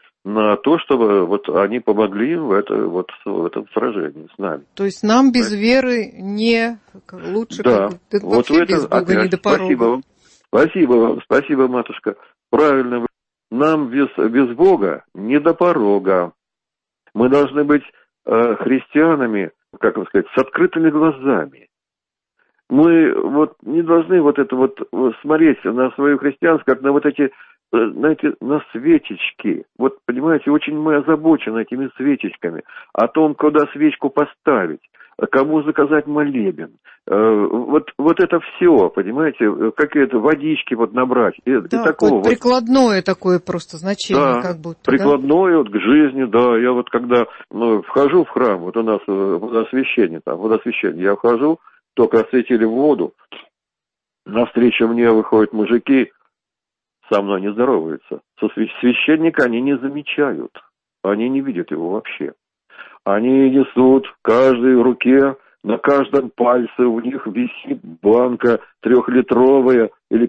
на то, чтобы вот они помогли им в, это, вот, в этом сражении с нами. То есть нам без да. веры не лучше, да. как, вот вообще это, без Бога опять, не до порога. Спасибо вам, спасибо вам, спасибо, матушка. Правильно. Нам без, без Бога не до порога. Мы должны быть э, христианами, как вам сказать, с открытыми глазами. Мы вот не должны вот это вот смотреть на свою христианство, как на вот эти, знаете, на свечечки. Вот, понимаете, очень мы озабочены этими свечечками, о том, куда свечку поставить, кому заказать молебен. Вот, вот это все, понимаете, какие-то водички вот набрать. И, да, и такого вот. Прикладное такое просто значение, да, как будто. Прикладное да? вот к жизни, да. Я вот когда ну, вхожу в храм, вот у нас водосвящение там, водосвящение, я вхожу, только осветили воду, навстречу мне выходят мужики, со мной не здороваются. Священника они не замечают, они не видят его вообще. Они несут, каждый в руке, на каждом пальце у них висит банка трехлитровая или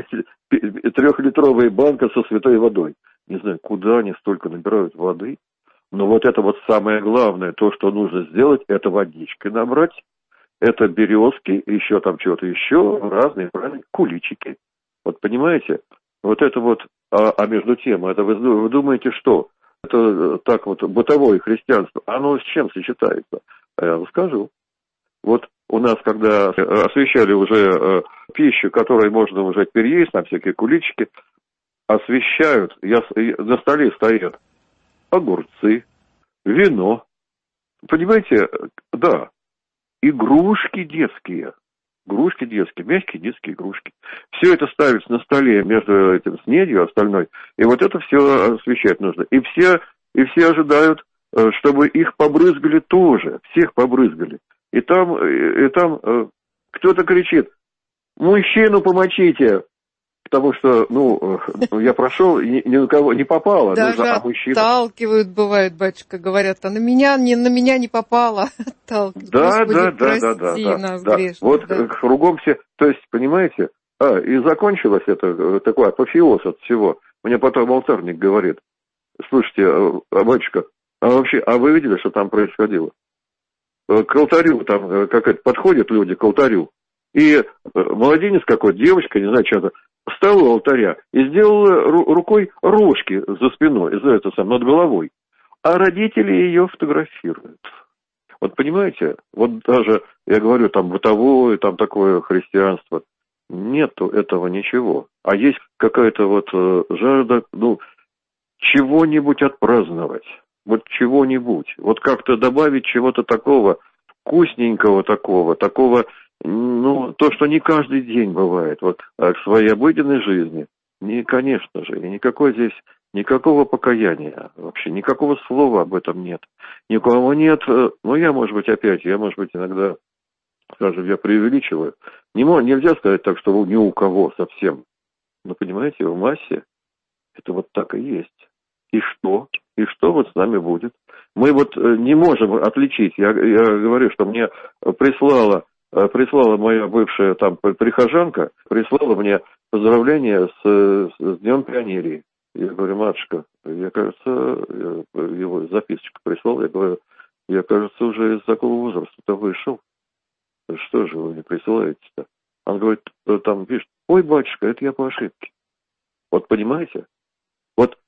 трехлитровая банка со святой водой. Не знаю, куда они столько набирают воды, но вот это вот самое главное, то, что нужно сделать, это водичкой набрать, это березки, еще там чего-то еще, разные, правильно, куличики. Вот понимаете, вот это вот, а, а между тем, это вы, вы думаете, что? Это так вот бытовое христианство, оно с чем сочетается? Я вам скажу. Вот у нас, когда освещали уже пищу, которой можно уже переесть, на всякие куличики, освещают, я, на столе стоят огурцы, вино. Понимаете, да, игрушки детские. Игрушки детские, мягкие детские игрушки. Все это ставится на столе между этим снедью остальной, и вот это все освещать нужно. И все, и все ожидают, чтобы их побрызгали тоже, всех побрызгали. И там, и там кто-то кричит: мужчину помочите! Потому что, ну, я прошел, ни, ни на кого не попало. Даже нужно, а мужчина... отталкивают, бывает, батюшка, говорят, а на меня, не, на меня не попало. Отталкивают. Да, Господи, да, прости да, да, да, нас, да. грешных. Вот да. кругом все, то есть, понимаете, а, и закончилось это, такой апофеоз от всего. Мне потом алтарник говорит: слушайте, а, батюшка, а вообще, а вы видели, что там происходило? К алтарю, там какая-то подходят люди к алтарю, и младенец какой-то, девочка, не знаю, что-то, встала у алтаря и сделала рукой рожки за спиной, за это сам, над головой. А родители ее фотографируют. Вот понимаете, вот даже, я говорю, там бытовое, там такое христианство. Нету этого ничего. А есть какая-то вот э, жажда, ну, чего-нибудь отпраздновать. Вот чего-нибудь. Вот как-то добавить чего-то такого, вкусненького такого, такого, ну, то, что не каждый день бывает, вот, а к своей обыденной жизни. Не, конечно же, и никакой здесь, никакого покаяния вообще, никакого слова об этом нет. Никого нет, ну, я, может быть, опять, я, может быть, иногда, скажем, я преувеличиваю. Не, нельзя сказать так, что ни у кого совсем. Но, понимаете, в массе это вот так и есть. И что? И что вот с нами будет? Мы вот не можем отличить. Я, я говорю, что мне прислала, прислала моя бывшая там прихожанка, прислала мне поздравления с, с Днем пионерии. Я говорю, матушка, я, кажется, его записочку прислал, я говорю, я, кажется, уже из такого возраста-то вышел. Что же вы не присылаете-то? Он говорит, там пишет, ой, батюшка, это я по ошибке. Вот понимаете? Вот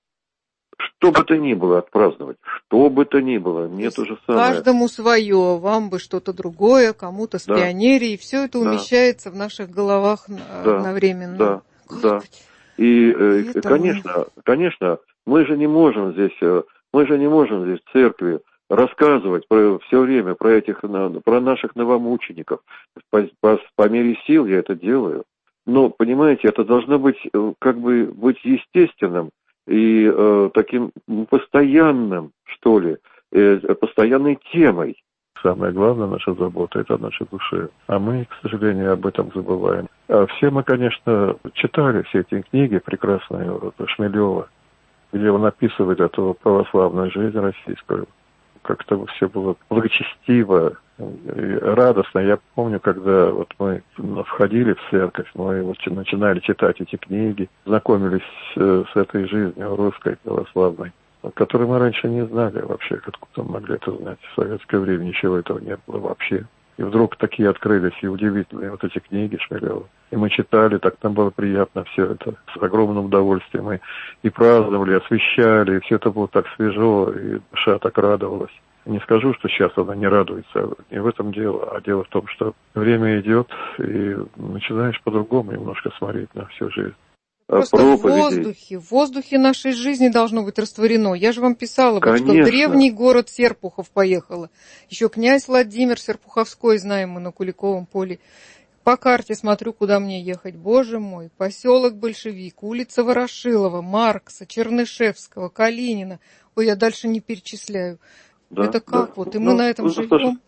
что бы то ни было отпраздновать, что бы то ни было, мне то же самое. Каждому свое, вам бы что-то другое, кому-то с да. пионерией, все это да. умещается в наших головах да. одновременно. Да, да. И, и конечно, мы... конечно, мы же не можем здесь, мы же не можем здесь в церкви рассказывать про, все время про этих, про наших новомучеников. По, по, по мере сил я это делаю. Но, понимаете, это должно быть, как бы, быть естественным и э, таким постоянным, что ли, э, постоянной темой. Самое главное, наша забота – это о нашей душе. А мы, к сожалению, об этом забываем. А все мы, конечно, читали все эти книги прекрасные вот, Шмелева, где он описывает эту православную жизнь российскую. Как-то все было благочестиво и радостно. Я помню, когда вот мы входили в церковь, мы вот начинали читать эти книги, знакомились с этой жизнью русской православной, которую мы раньше не знали вообще, откуда мы могли это знать. В советское время ничего этого не было вообще. И вдруг такие открылись и удивительные вот эти книги Шмелева. И мы читали, так нам было приятно все это, с огромным удовольствием. Мы и праздновали, освещали, и все это было так свежо, и душа так радовалась. Не скажу, что сейчас она не радуется, не в этом дело, а дело в том, что время идет, и начинаешь по-другому немножко смотреть на всю жизнь. Просто в воздухе, в воздухе нашей жизни должно быть растворено. Я же вам писала, вот, что в древний город Серпухов поехала. Еще князь Владимир Серпуховской, знаем мы, на Куликовом поле. По карте смотрю, куда мне ехать. Боже мой, поселок Большевик, улица Ворошилова, Маркса, Чернышевского, Калинина. Ой, я дальше не перечисляю. Да, это как да. вот? И мы ну, на этом живем?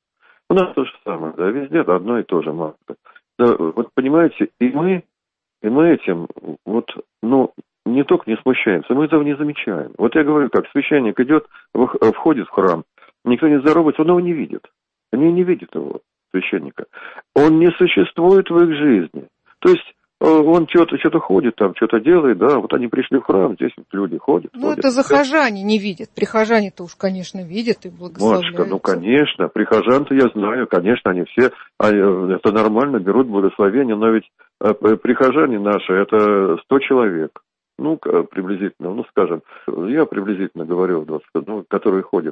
У нас то же самое, да, везде одно и то же, Марка. Да, вот понимаете, и мы И мы этим, вот, ну, не только не смущаемся, мы этого не замечаем. Вот я говорю, как священник идет, входит в храм, никто не здоровается, он его не видит. Они не видят его, священника. Он не существует в их жизни. То есть он что-то, что-то ходит там, что-то делает, да, вот они пришли в храм, здесь вот люди ходят. Ну, ходят. Это захожане не видят, прихожане-то уж, конечно, видят и благословляются. Матушка, ну, конечно, прихожан-то я знаю, конечно, они все, это нормально, берут благословение, но ведь прихожане наши, это сто человек, ну, приблизительно, ну, скажем, я приблизительно говорю, ну, которые ходят,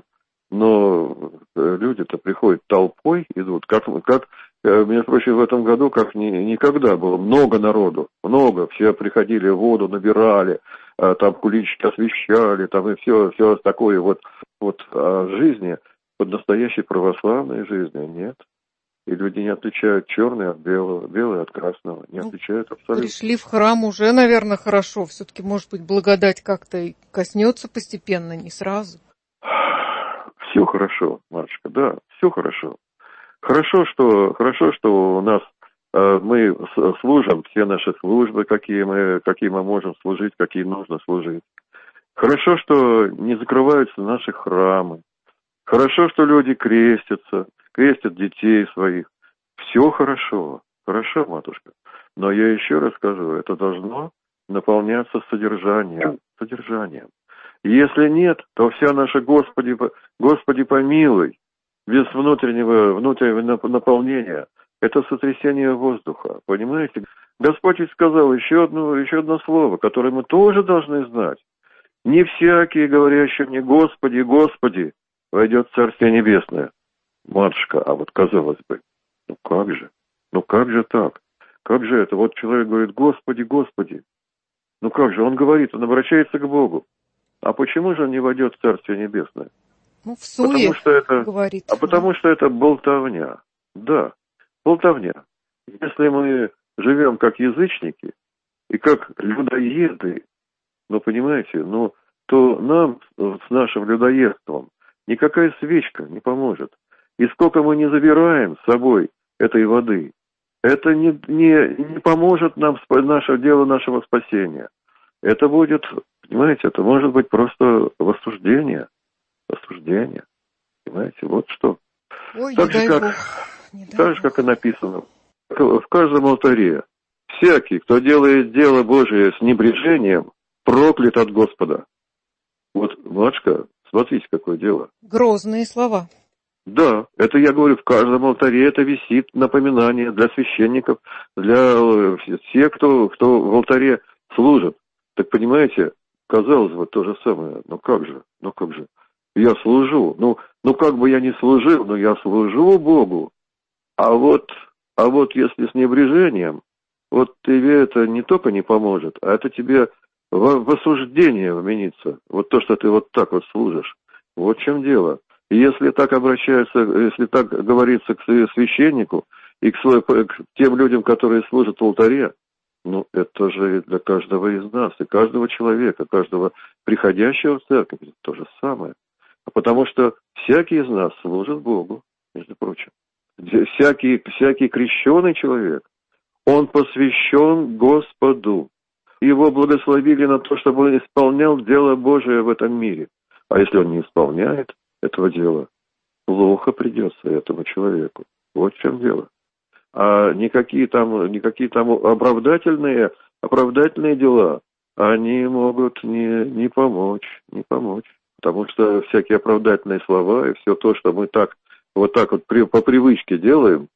но люди-то приходят толпой, идут, как, как, между прочим, в этом году, как ни, никогда было, много народу, много, все приходили, воду набирали, там куличики освещали, там и все, все такое вот, вот а жизни, под настоящей православной жизнью нет. И люди не отличают черное от белого, белое от красного. Не ну, отличают абсолютно. Пришли в храм уже, наверное, хорошо. Все-таки, может быть, благодать как-то и коснется постепенно, не сразу. Все хорошо, Марочка, да, все хорошо. Хорошо, что, хорошо, что у нас э, мы служим, все наши службы, какие мы, какие мы можем служить, какие нужно служить. Хорошо, что не закрываются наши храмы. Хорошо, что люди крестятся, крестят детей своих. Все хорошо, хорошо, матушка. Но я еще раз скажу, это должно наполняться содержанием, содержанием. Если нет, то вся наша Господи, Господи помилуй, без внутреннего, внутреннего наполнения, это сотрясение воздуха, понимаете? Господь ведь сказал еще одно, еще одно слово, которое мы тоже должны знать. Не всякий, говорящий мне Господи, Господи, войдет в Царствие Небесное. Матушка, а вот казалось бы, ну как же, ну как же так? Как же это? Вот человек говорит: Господи, Господи. Ну как же? Он говорит, он обращается к Богу. А почему же он не войдет в Царствие Небесное? Ну, в суе, потому что это, говорит. А потому что это болтовня. Да, болтовня. Если мы живем как язычники и как людоеды, ну, понимаете, ну, то нам с нашим людоедством никакая свечка не поможет. И сколько мы не забираем с собой этой воды, это не, не, не поможет нам наше дело нашего спасения. Это будет, понимаете, это может быть просто осуждение. Осуждение. Понимаете, вот что. Ой, так, же, как, так же, как и написано в каждом алтаре. Всякий, кто делает дело Божие с небрежением, проклят от Господа. Вот, матушка, смотрите, какое дело. Грозные слова. Да, это я говорю, в каждом алтаре это висит напоминание для священников, для всех, кто, кто в алтаре служит. Так понимаете, казалось бы, то же самое. Ну как же, ну как же. Я служу. Ну, ну как бы я ни служил, но я служу Богу. А вот, а вот если с небрежением, вот тебе это не только не поможет, а это тебе в, в осуждение вменится. Вот то, что ты вот так вот служишь. Вот в чем дело. И если так обращаются, если так говорится к священнику и к, свой, к тем людям, которые служат в алтаре, ну, это же для каждого из нас, и каждого человека, каждого приходящего в церковь, то же самое. Потому что всякий из нас служит Богу, между прочим. Всякий, всякий крещеный человек, он посвящен Господу. Его благословили на то, чтобы он исполнял дело Божие в этом мире. А если он не исполняет этого дела, плохо придется этому человеку. Вот в чем дело. А никакие там, никакие там оправдательные, оправдательные дела, они могут не, не помочь, не помочь. Потому что всякие оправдательные слова и все то, что мы так, вот так вот при, по привычке делаем,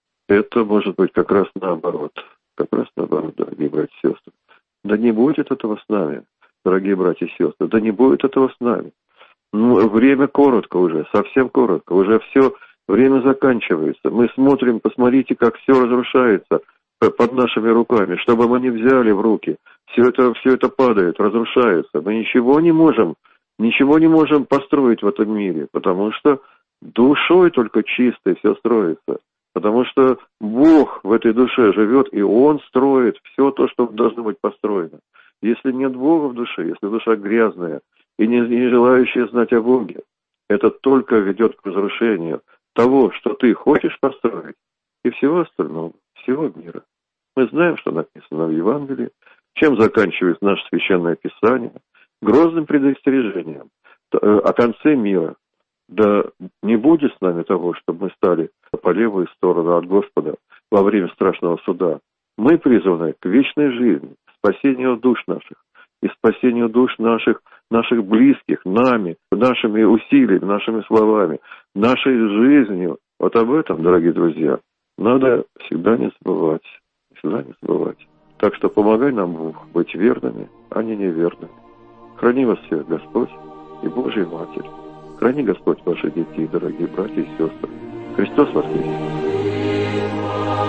это может быть как раз наоборот. Как раз наоборот, дорогие братья и сестры. Да не будет этого с нами, дорогие братья и сестры. Да не будет этого с нами. Ну, время коротко уже, совсем коротко. Уже все, время заканчивается. Мы смотрим, посмотрите, как все разрушается под нашими руками. Чтобы мы не взяли в руки, все это, все это падает, разрушается. Мы ничего не можем Ничего не можем построить в этом мире, потому что душой только чистой все строится. Потому что Бог в этой душе живет, и Он строит все то, что должно быть построено. Если нет Бога в душе, если душа грязная и не, не желающая знать о Боге, это только ведет к разрушению того, что ты хочешь построить, и всего остального, всего мира. Мы знаем, что написано в Евангелии, чем заканчивается наше Священное Писание, грозным предостережением о конце мира. Да не будет с нами того, чтобы мы стали по левую сторону от Господа во время страшного суда. Мы призваны к вечной жизни, к спасению душ наших и спасению душ наших, наших близких, нами, нашими усилиями, нашими словами, нашей жизнью. Вот об этом, дорогие друзья, надо всегда не забывать. Всегда не забывать. Так что помогай нам, Бог, быть верными, а не неверными. Храни вас всех Господь и Божья Матерь. Храни Господь ваших детей, дорогие братья и сестры. Христос воскресе!